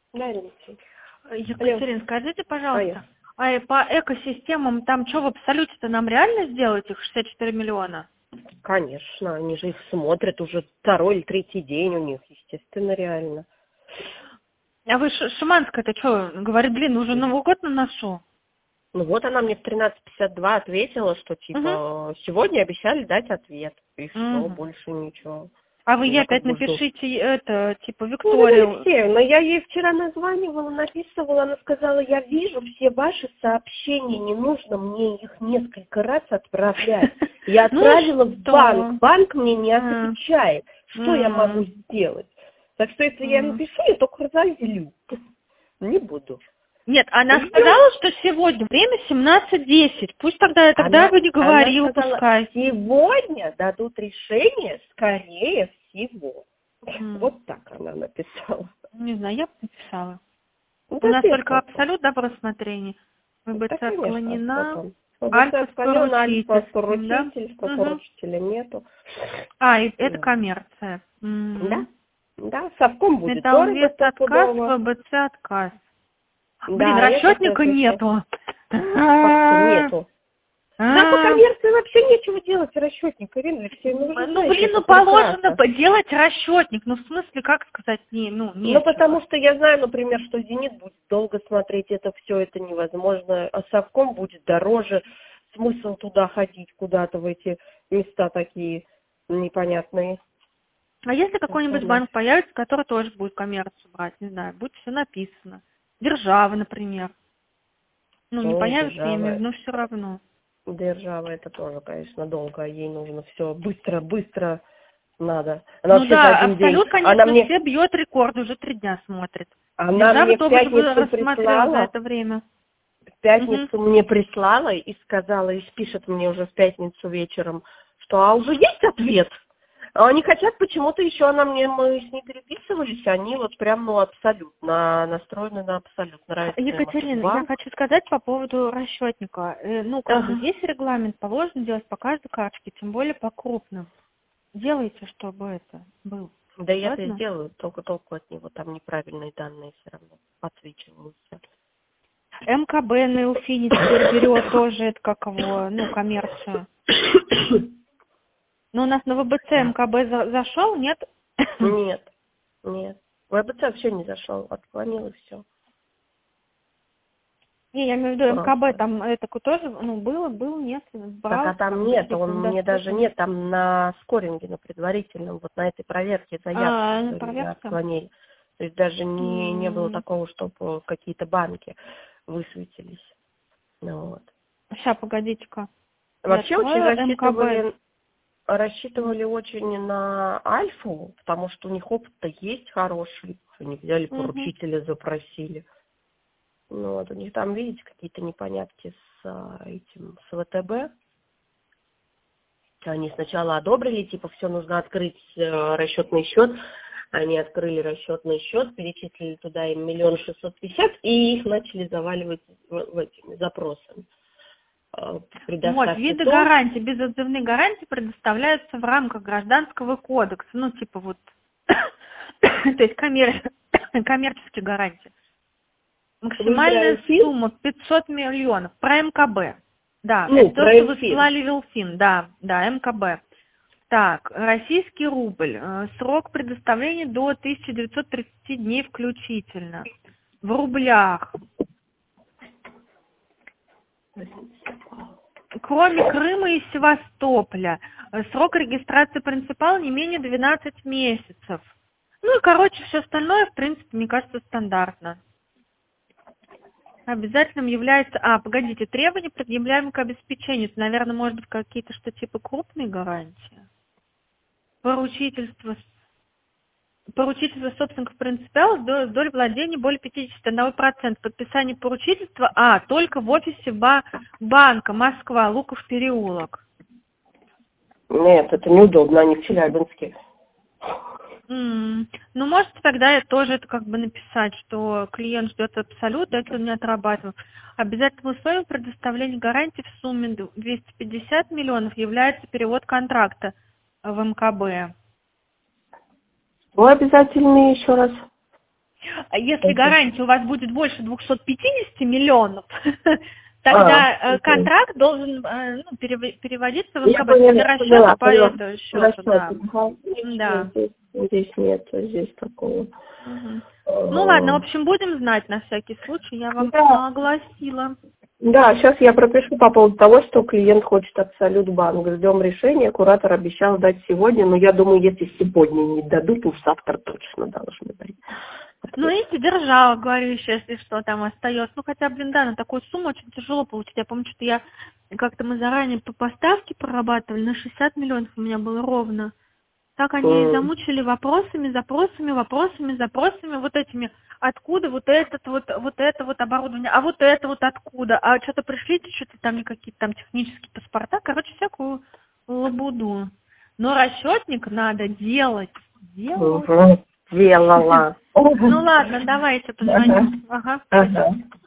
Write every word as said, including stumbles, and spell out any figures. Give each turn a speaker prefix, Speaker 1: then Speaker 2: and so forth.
Speaker 1: Да, Ирина Алексеевна.
Speaker 2: Екатерина, скажите, пожалуйста,
Speaker 1: А,
Speaker 2: а по экосистемам там что в абсолюте-то нам реально сделать их шестьдесят четыре миллиона?
Speaker 1: Конечно, они же их смотрят уже второй или третий день у них, естественно, реально.
Speaker 2: А вы Ш- Шиманская-то что, говорит, блин, уже Новый год на носу?
Speaker 1: Ну вот она мне в тринадцать пятьдесят два ответила, что типа
Speaker 2: Угу.
Speaker 1: сегодня обещали дать ответ. И все,
Speaker 2: Угу.
Speaker 1: больше ничего.
Speaker 2: А вы ей
Speaker 1: Я как
Speaker 2: опять
Speaker 1: бы жду.
Speaker 2: напишите это, типа,
Speaker 1: Ну, Ирина
Speaker 2: Викторию.
Speaker 1: Алексеевна, я ей вчера названивала, написывала, она сказала, я вижу все ваши сообщения, не нужно мне их несколько раз отправлять. Я отправила в банк, банк мне не отвечает. Что я могу сделать? Так что если я напишу, я только разозлю. Не буду.
Speaker 2: Нет, она
Speaker 1: Ждём.
Speaker 2: сказала, что сегодня время семнадцать десять. Пусть тогда, тогда
Speaker 1: Она,
Speaker 2: бы не говорила,
Speaker 1: она сказала,
Speaker 2: пускай.
Speaker 1: сегодня дадут решение, скорее всего.
Speaker 2: М.
Speaker 1: Вот так она написала.
Speaker 2: Не знаю, я бы написала.
Speaker 1: Ну,
Speaker 2: У нас
Speaker 1: ответ
Speaker 2: только
Speaker 1: потом.
Speaker 2: абсолют добросмотрения. ВБЦ
Speaker 1: Да, конечно,
Speaker 2: отклонена.
Speaker 1: потом. ВБЦ
Speaker 2: Альфа
Speaker 1: отклонен, альфа
Speaker 2: с да?
Speaker 1: поручительство,
Speaker 2: Угу.
Speaker 1: поручителя нету.
Speaker 2: А, и это
Speaker 1: Да.
Speaker 2: коммерция. М.
Speaker 1: Да, да, совком будет дорого
Speaker 2: Металлвест отказ,
Speaker 1: стопудово.
Speaker 2: ВБЦ отказ. Блин,
Speaker 1: Да, это,
Speaker 2: расчетника
Speaker 1: соответственно,
Speaker 2: нету.
Speaker 1: как что нету. Да, по коммерции вообще нечего делать, расчетник, Ирина Алексеевна, вы же
Speaker 2: Ну,
Speaker 1: знаете
Speaker 2: блин,
Speaker 1: это
Speaker 2: ну положено
Speaker 1: прекрасно.
Speaker 2: делать расчетник. Ну, в смысле, как сказать, не, ну,
Speaker 1: Ну,
Speaker 2: нечего.
Speaker 1: потому что я знаю, например, что «Зенит» будет долго смотреть, это все, это невозможно, а совком будет дороже, смысл туда ходить куда-то в эти места такие непонятные.
Speaker 2: А если какой-нибудь банк появится, который тоже будет коммерцию брать, не знаю, будет все написано. Держава, например. Ну, не
Speaker 1: Ой,
Speaker 2: появится имя,
Speaker 1: держава,
Speaker 2: но все равно.
Speaker 1: держава, это тоже, конечно, долго, ей нужно все быстро, быстро надо. Она
Speaker 2: Ну
Speaker 1: вообще за
Speaker 2: да,
Speaker 1: один день,
Speaker 2: Абсолют,
Speaker 1: она
Speaker 2: конечно,
Speaker 1: мне,
Speaker 2: все бьет рекорд, уже три дня смотрит.
Speaker 1: она
Speaker 2: Держава
Speaker 1: мне в
Speaker 2: тоже бы
Speaker 1: пятницу
Speaker 2: рассмотрела за
Speaker 1: прислала,
Speaker 2: это время.
Speaker 1: в пятницу мне прислала и сказала, и пишет мне уже в пятницу вечером, что а уже есть ответ. А они хотят почему-то еще, она мне, мы с ней переписывались, они вот прям, ну, абсолютно настроены на абсолют. Нравится им этот
Speaker 2: Екатерина, я
Speaker 1: банк.
Speaker 2: хочу сказать по поводу расчетника. Э, Ну, как бы
Speaker 1: Ага.
Speaker 2: есть регламент, положено делать по каждой карточке, тем более по крупным. Делайте, чтобы это был.
Speaker 1: Да я это
Speaker 2: Ладно?
Speaker 1: сделаю, только толку от него, там неправильные данные все равно подсвечиваются.
Speaker 2: МКБ на Илфине теперь берет тоже, это как его, ну, коммерцию. Но у нас на ВБЦ МКБ за- зашел, нет?
Speaker 1: Нет, нет. ВБЦ вообще не зашел, отклонил и все.
Speaker 2: Не, я имею в виду МКБ, там это тоже, ну, было, был, нет, брал.
Speaker 1: Так, а там нет, он мне даже нет, там на скоринге, на предварительном, вот на этой проверке
Speaker 2: А, на
Speaker 1: заявки
Speaker 2: проверке?
Speaker 1: отклонили. То есть даже не, не было
Speaker 2: М.
Speaker 1: такого, чтобы какие-то банки высветились. Ну, вот.
Speaker 2: Сейчас, погодите-ка.
Speaker 1: Вообще
Speaker 2: Я
Speaker 1: очень
Speaker 2: открою
Speaker 1: рассчитывали,
Speaker 2: МКБ.
Speaker 1: рассчитывали очень на Альфу, потому что у них опыт-то есть хороший. Они взяли
Speaker 2: Угу.
Speaker 1: поручителя, запросили. Ну, вот у них там, видите, какие-то непонятки с а, этим, с ВТБ. Они сначала одобрили, типа, все, нужно открыть э, расчетный счет. Они открыли расчетный счет, перечислили туда им миллион шестьсот пятьдесят, и их начали заваливать в, в этими запросами. Э,
Speaker 2: Вот,
Speaker 1: предоставьте
Speaker 2: виды
Speaker 1: то.
Speaker 2: гарантий, безотзывные гарантии предоставляются в рамках Гражданского кодекса. Ну, типа вот, то есть коммер... коммерческие гарантии.
Speaker 1: Вы
Speaker 2: Максимальная
Speaker 1: Брайфин?
Speaker 2: сумма пятьсот миллионов. Про МКБ. Да,
Speaker 1: Ну,
Speaker 2: это то, что
Speaker 1: Брайфин.
Speaker 2: высылали Вилфин. Да, да, МКБ. Так, российский рубль. Э, Срок предоставления до тысяча девятьсот тридцати дней включительно. В рублях. Кроме Крыма и Севастополя. э, Срок регистрации принципала не менее двенадцати месяцев. Ну и, короче, все остальное, в принципе, мне кажется, стандартно. Обязательным является... А, погодите, требования, предъявляемые к обеспечению. Это, наверное, может быть какие-то, что типа крупные гарантии. Поручительство. Поручительство собственников принципиалов с долей владения более пятьдесят один процент. Подписание поручительства, а, только в офисе ба- банка Москва, Луков переулок.
Speaker 1: Нет, это неудобно, они в Челябинске.
Speaker 2: М, Ну, можете тогда я тоже это как бы написать, что клиент ждет абсолют, если он не отрабатывал. Обязательным условием предоставления гарантии в сумме двести пятьдесят миллионов является перевод контракта в МКБ.
Speaker 1: Вы обязательно еще раз.
Speaker 2: Если гарантия у вас будет больше двухсот пятидесяти миллионов, тогда а, контракт должен ну, переводиться в эн ка бэ для расчета по этому счету. Да. Да.
Speaker 1: Здесь, здесь нет, здесь такого.
Speaker 2: Угу. Ну ладно, в общем, будем знать на всякий случай, я вам да. огласила.
Speaker 1: Да, сейчас я пропишу по поводу того, что клиент хочет Абсолют банк. Ждем решения, куратор обещал дать сегодня, но я думаю, если сегодня не дадут, уж завтра точно должны дать.
Speaker 2: Ну, видите, держала, говорю еще, если что там остается. Ну, хотя, блин, да, на такую сумму очень тяжело получить. Я помню, что я как-то мы заранее по поставке прорабатывали, на шестьдесят миллионов у меня было ровно. Так они mm. замучили вопросами, запросами, вопросами, запросами, вот этими, откуда вот этот вот, вот это вот оборудование, а вот это вот откуда, а что-то пришлите, что-то там не какие-то там технические паспорта, короче, всякую лабуду. Но расчетник надо делать, делать.
Speaker 1: Угу. Делала.
Speaker 2: Ну ладно, давайте позвоним. Ага.